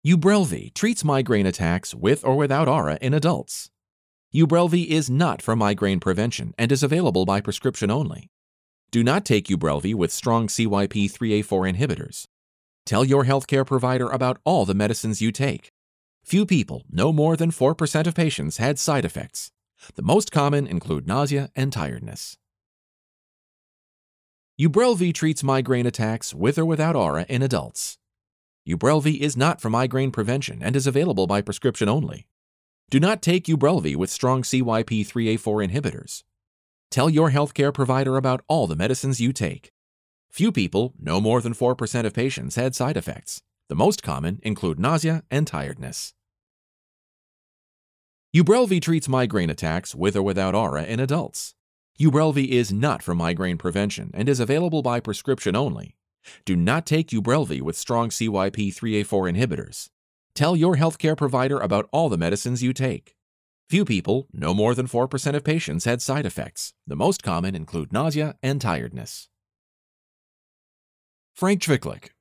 Ubrelvy treats migraine attacks with or without aura in adults. Ubrelvy is not for migraine prevention and is available by prescription only. Do not take Ubrelvy with strong CYP3A4 inhibitors. Tell your healthcare provider about all the medicines you take. Few people, no more than 4% of patients, had side effects. The most common include nausea and tiredness. Ubrelvy treats migraine attacks with or without aura in adults. Ubrelvy is not for migraine prevention and is available by prescription only. Do not take Ubrelvy with strong CYP3A4 inhibitors. Tell your healthcare provider about all the medicines you take. Few people, no more than 4% of patients, had side effects. The most common include nausea and tiredness. Ubrelvy treats migraine attacks with or without aura in adults. Ubrelvy is not for migraine prevention and is available by prescription only. Do not take Ubrelvy with strong CYP3A4 inhibitors. Tell your healthcare provider about all the medicines you take. Few people, no more than 4% of patients, had side effects. The most common include nausea and tiredness. Frank Cviklik,